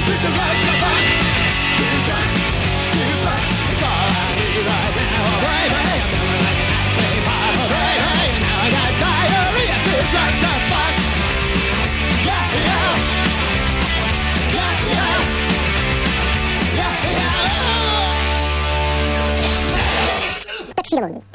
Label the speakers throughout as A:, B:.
A: Taxi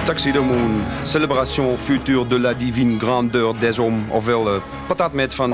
A: Tuxedo Moon, célébration future de la divine grandeur des hommes. Ofwel patatmet van...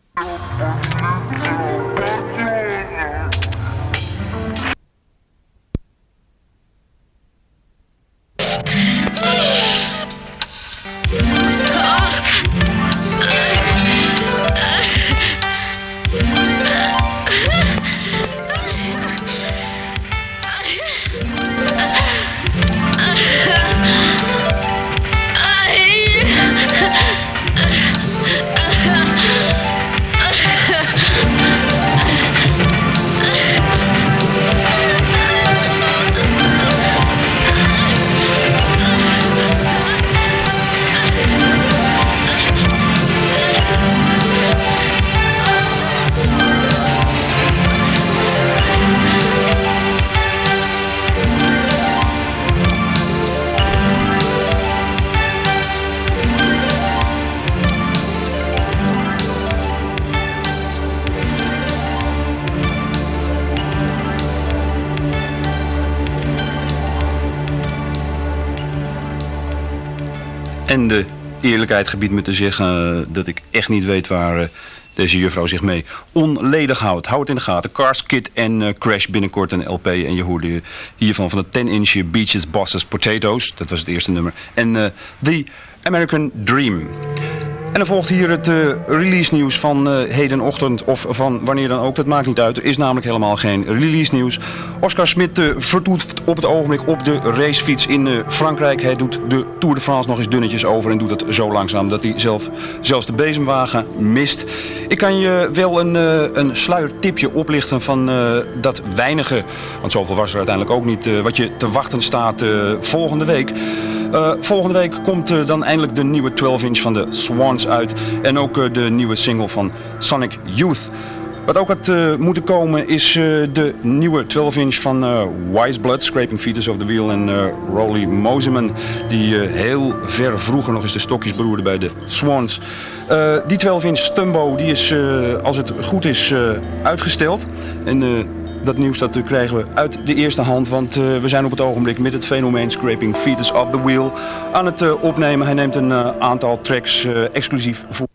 A: En de eerlijkheid gebiedt me te zeggen dat ik echt niet weet waar deze juffrouw zich mee onledig houdt. Hou het in de gaten. Cars, Kid en Crash, binnenkort een LP. En je hoorde hiervan van de 10-inch Beaches, Bosses, Potatoes. Dat was het eerste nummer. En The American Dream. En dan volgt hier het release nieuws van hedenochtend of van wanneer dan ook. Dat maakt niet uit. Er is namelijk helemaal geen release nieuws. Oscar Smit vertoeft op het ogenblik op de racefiets in Frankrijk. Hij doet de Tour de France nog eens dunnetjes over en doet het zo langzaam dat hij zelfs de bezemwagen mist. Ik kan je wel een sluiertipje oplichten van dat weinige, want zoveel was er uiteindelijk ook niet, wat je te wachten staat volgende week. Volgende week komt dan eindelijk de nieuwe 12-inch van de Swans uit. En ook de nieuwe single van Sonic Youth. Wat ook had moeten komen is de nieuwe 12-inch van Wise Blood, Scraping Fetus of the Wheel en Rolly Moseman. Die heel ver vroeger nog eens de stokjes beroerde bij de Swans. Die 12-inch Stumbo die is, als het goed is, uitgesteld. En dat nieuws dat krijgen we uit de eerste hand, want we zijn op het ogenblik met het fenomeen Scraping Fetus of the Wheel aan het opnemen. Hij neemt een aantal tracks exclusief voor.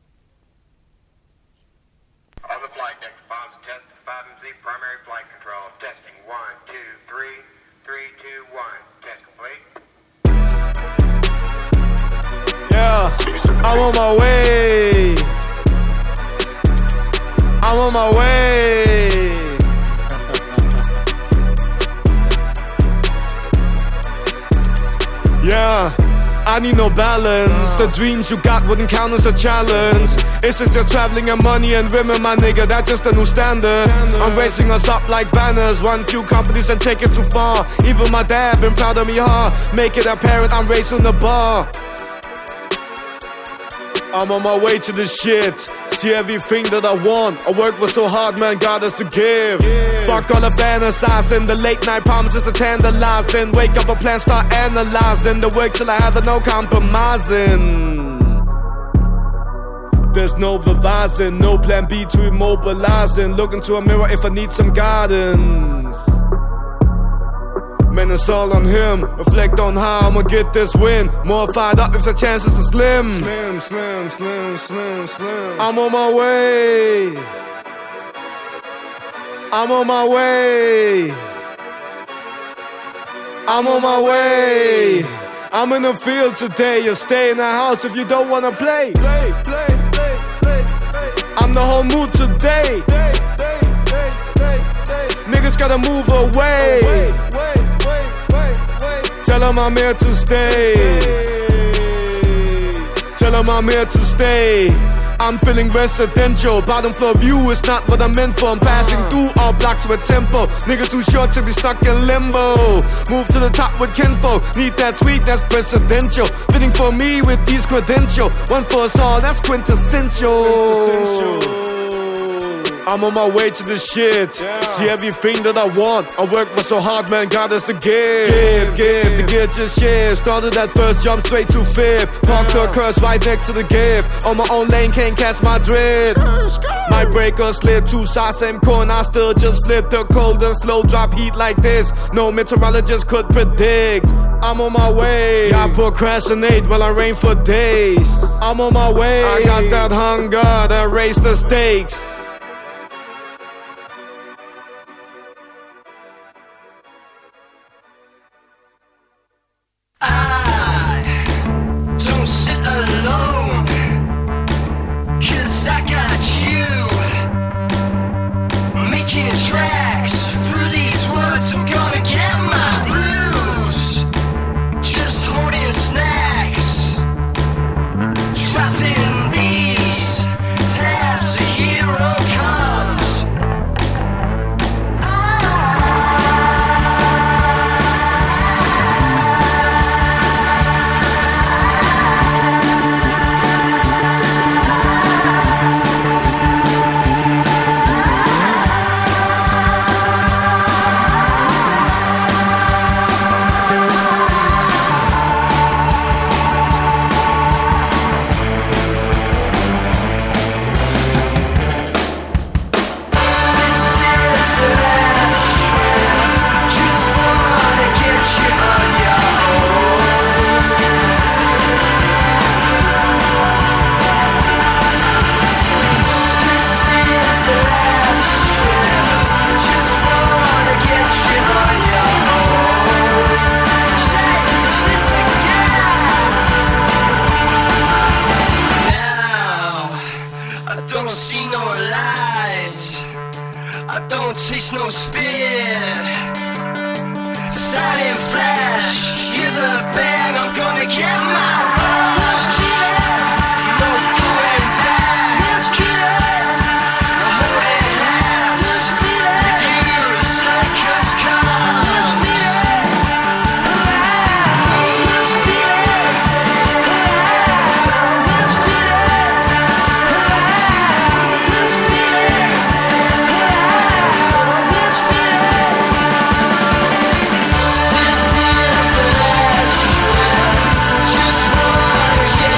B: I'm on my way. I'm on my way. Yeah, I need no balance. The dreams you got wouldn't count as a challenge. It's just traveling and money and women, my nigga, that's just a new standard. I'm raising us up like banners. Run few companies and take it too far. Even my dad been proud of me hard. Make it apparent I'm raising the bar. I'm on my way to the shit. See everything that I want. I work for so hard, man, God has to give. Fuck all the fantasizing. The late night promises to tantalizing. Wake up a plan, start analyzing. The work till I have no compromising. There's no revising. No plan B to immobilizing. Look into a mirror if I need some guidance. Man, it's all on him. Reflect on how I'ma get this win. More fired up if the chances are slim. Slim, slim, slim, slim, slim. I'm on my way. I'm on my way. I'm on my way. I'm in the field today. You stay in the house if you don't wanna play. Play, play, play, play, play. I'm the whole mood today. Niggas gotta move away. Tell them I'm here to stay. Tell them I'm here to stay. I'm feeling residential. Bottom floor view is not what I'm meant for. I'm passing through all blocks with tempo. Niggas too short to be stuck in limbo. Move to the top with kinfolk. Need that sweet, that's presidential. Fitting for me with these credentials. One for us all, that's quintessential. I'm on my way to the shit. See everything that I want. I work for so hard, man, God has to give. Give, the gear just shift. Started at first, jump straight to fifth. Parked her curse right next to the gift. On my own lane, can't catch my drift. My breaker slip 2 shots, same corn, I still just flip the cold and slow drop heat like this. No meteorologist could predict. I'm on my way. I procrastinate while I rain for days. I'm on my way. I got that hunger that raised the stakes.
C: Just wanna get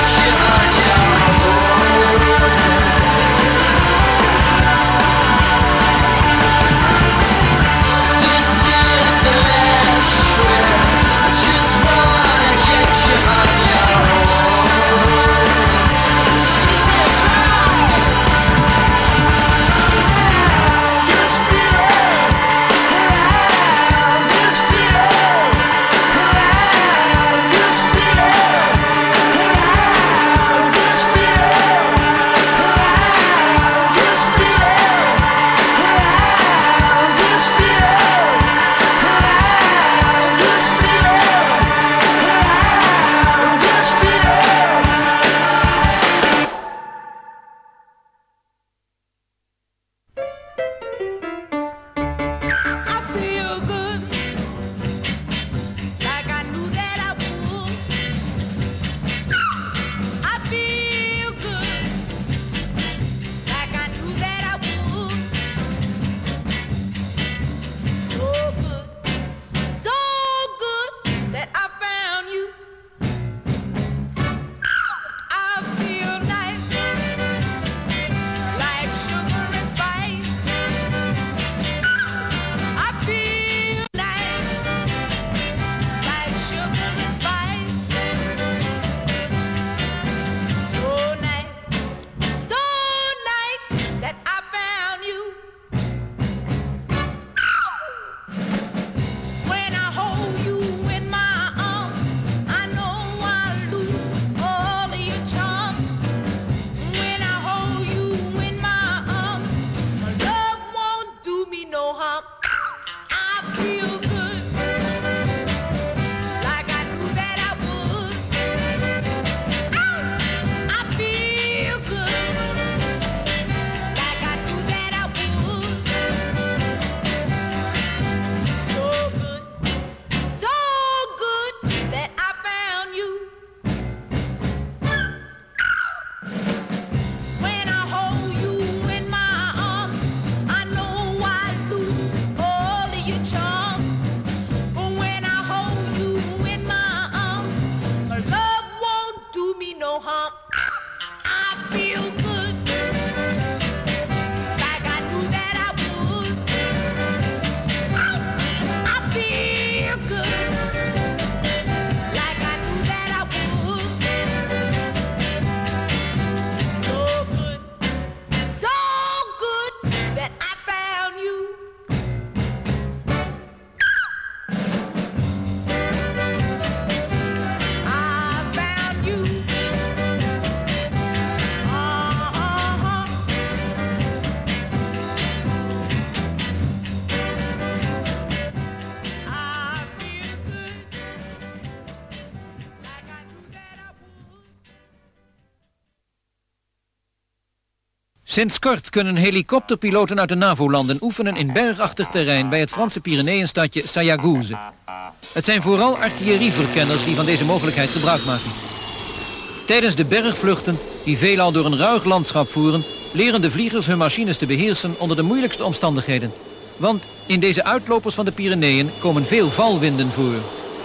C: Sinds kort kunnen helikopterpiloten uit de NAVO-landen oefenen in bergachtig terrein bij het Franse Pyreneeënstadje Sayagouze. Het zijn vooral artillerieverkenners die van deze mogelijkheid gebruik maken. Tijdens de bergvluchten, die veelal door een ruig landschap voeren, leren de vliegers hun machines te beheersen onder de moeilijkste omstandigheden. Want in deze uitlopers van de Pyreneeën komen veel valwinden voor.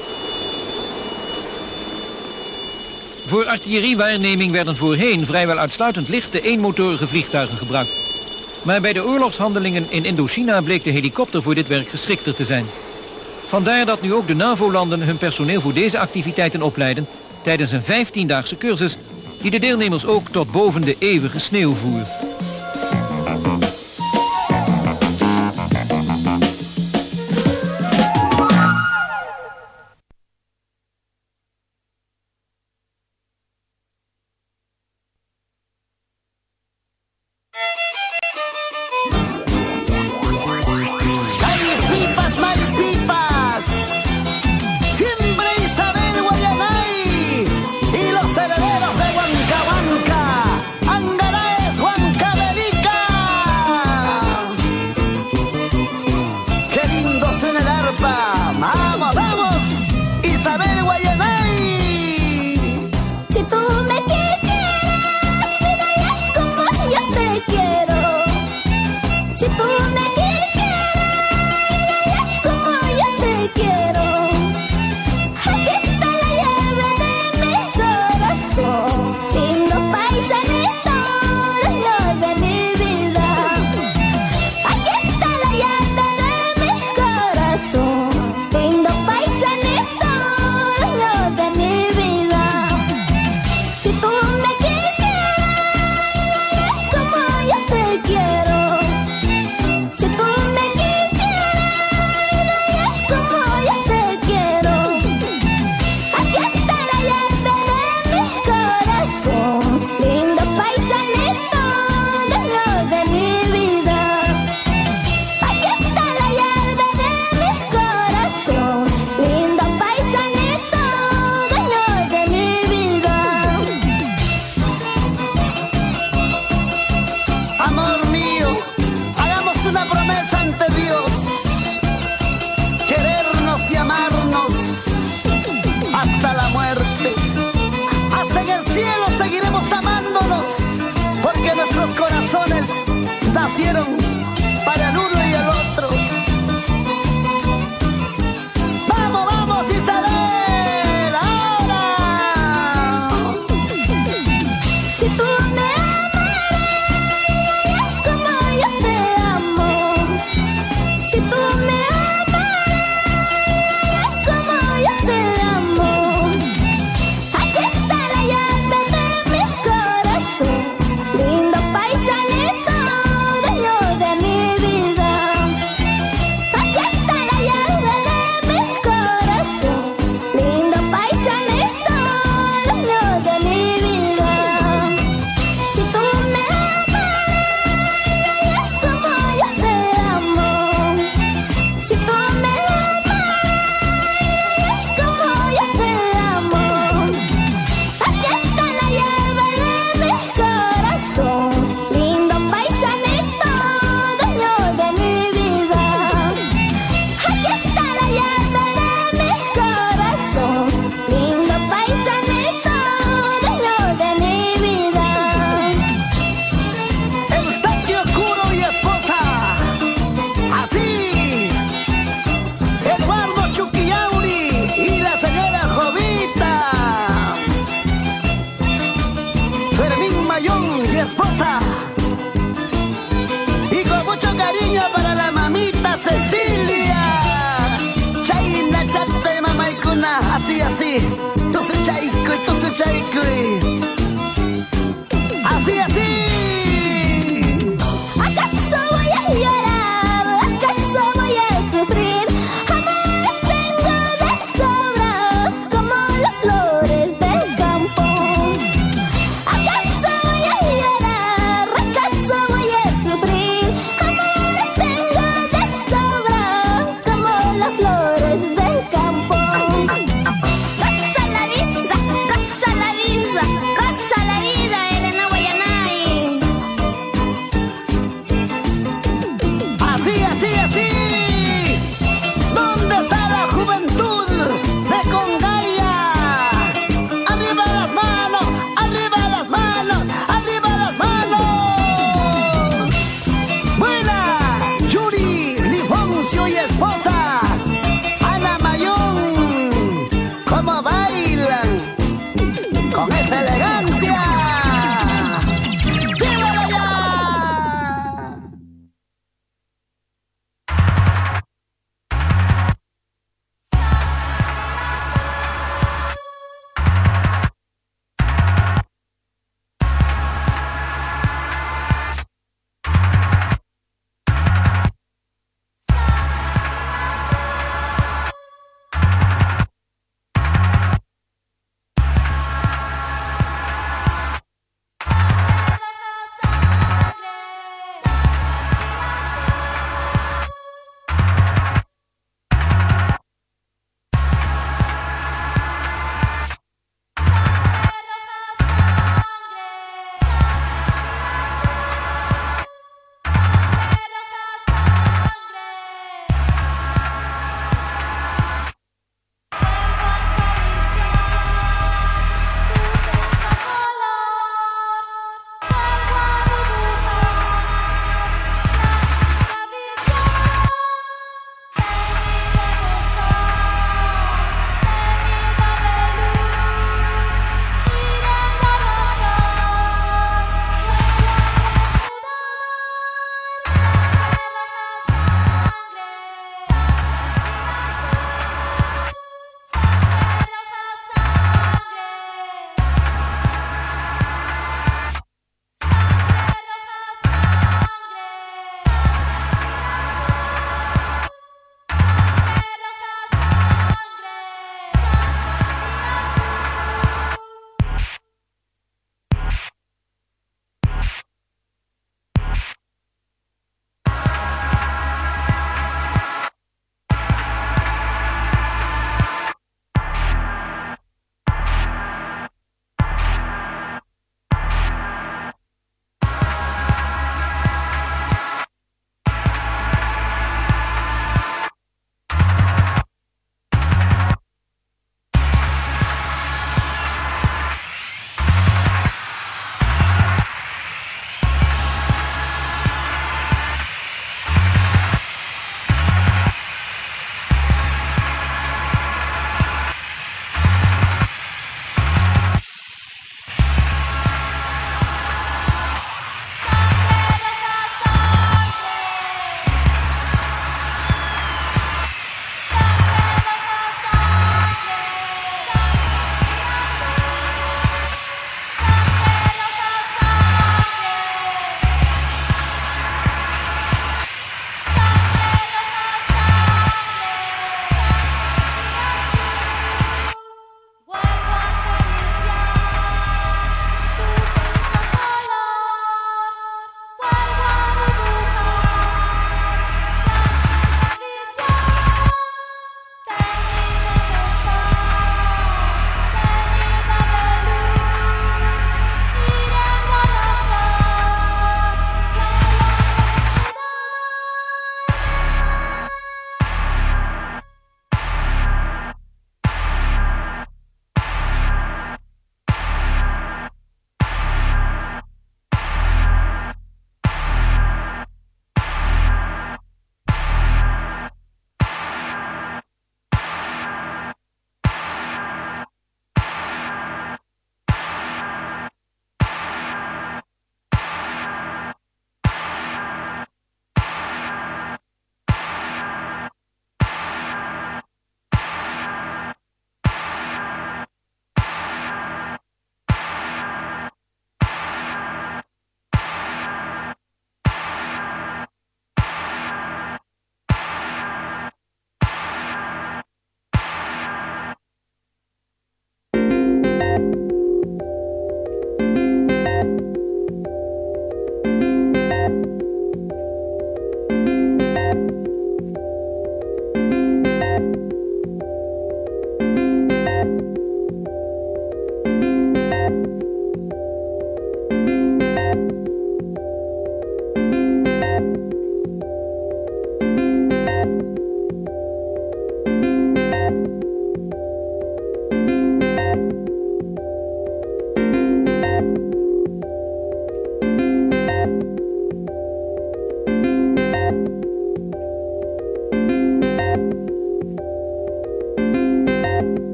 C: Voor artilleriewaarneming werden voorheen vrijwel uitsluitend lichte eenmotorige vliegtuigen gebruikt. Maar bij de oorlogshandelingen in Indochina bleek de helikopter voor dit werk geschikter te zijn. Vandaar dat nu ook de NAVO-landen hun personeel voor deze activiteiten opleiden tijdens een 15-daagse cursus die de deelnemers ook tot boven de eeuwige sneeuw voert.
D: Herederos de Huancahuanca, Angaraes, Huanca.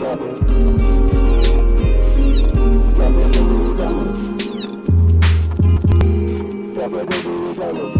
B: Double